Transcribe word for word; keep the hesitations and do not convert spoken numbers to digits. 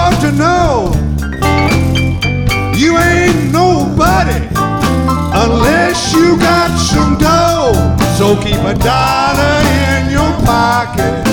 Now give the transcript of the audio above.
ought to know you ain't nobody unless you got some dough. So keep a dollar in your pocket